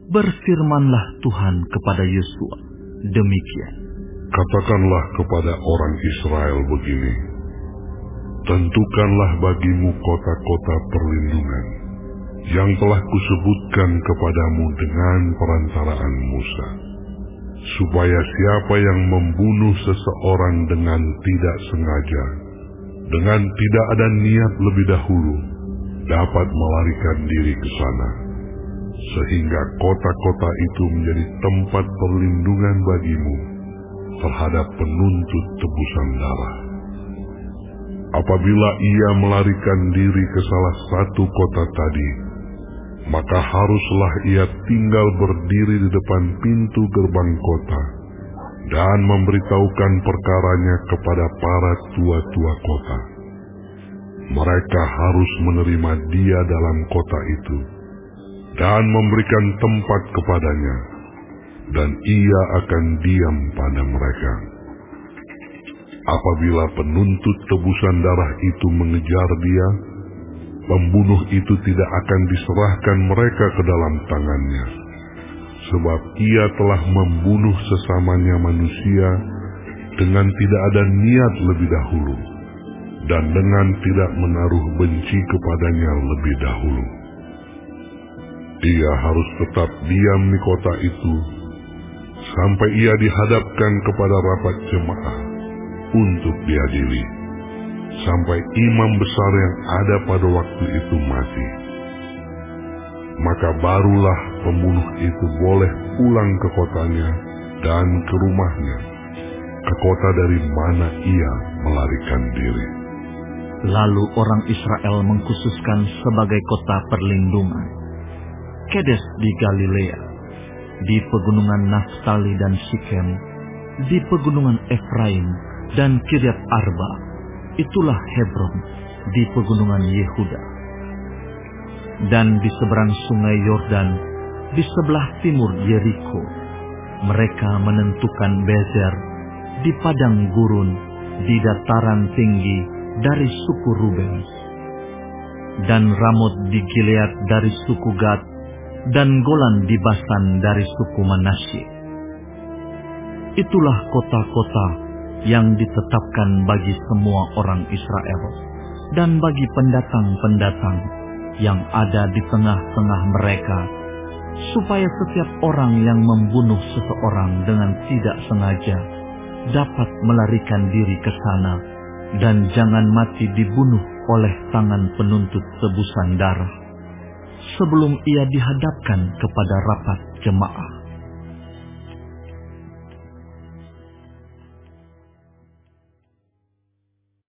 Berfirmanlah Tuhan kepada Yosua demikian. Katakanlah kepada orang Israel begini, tentukanlah bagimu kota-kota perlindungan yang telah kusebutkan kepadamu dengan perantaraan Musa, supaya siapa yang membunuh seseorang dengan tidak sengaja, dengan tidak ada niat lebih dahulu, dapat melarikan diri ke sana, sehingga kota-kota itu menjadi tempat perlindungan bagimu terhadap penuntut tebusan darah. Apabila ia melarikan diri ke salah satu kota tadi, maka haruslah ia tinggal berdiri di depan pintu gerbang kota dan memberitahukan perkaranya kepada para tua-tua kota. Mereka harus menerima dia dalam kota itu dan memberikan tempat kepadanya, dan ia akan diam pada mereka. Apabila penuntut tebusan darah itu mengejar dia, pembunuh itu tidak akan diserahkan mereka ke dalam tangannya, sebab ia telah membunuh sesamanya manusia dengan tidak ada niat lebih dahulu, dan dengan tidak menaruh benci kepadanya lebih dahulu. Ia harus tetap diam di kota itu sampai ia dihadapkan kepada rapat jemaah untuk diadili, sampai imam besar yang ada pada waktu itu mati. Maka barulah pembunuh itu boleh pulang ke kotanya dan ke rumahnya, ke kota dari mana ia melarikan diri. Lalu orang Israel mengkhususkan sebagai kota perlindungan Kedes di Galilea, di pegunungan Naftali dan Sikem, di pegunungan Efraim dan Kiryat Arba, itulah Hebron di pegunungan Yehuda. Dan di seberang sungai Yordan, di sebelah timur Yeriko, mereka menentukan Bezer di padang gurun, di dataran tinggi dari suku Ruben, dan Ramot di Gilead dari suku Gad, dan Golan di Basan dari suku Manasye. Itulah kota-kota yang ditetapkan bagi semua orang Israel dan bagi pendatang-pendatang yang ada di tengah-tengah mereka, supaya setiap orang yang membunuh seseorang dengan tidak sengaja dapat melarikan diri ke sana dan jangan mati dibunuh oleh tangan penuntut tebusan darah sebelum ia dihadapkan kepada rapat jemaah.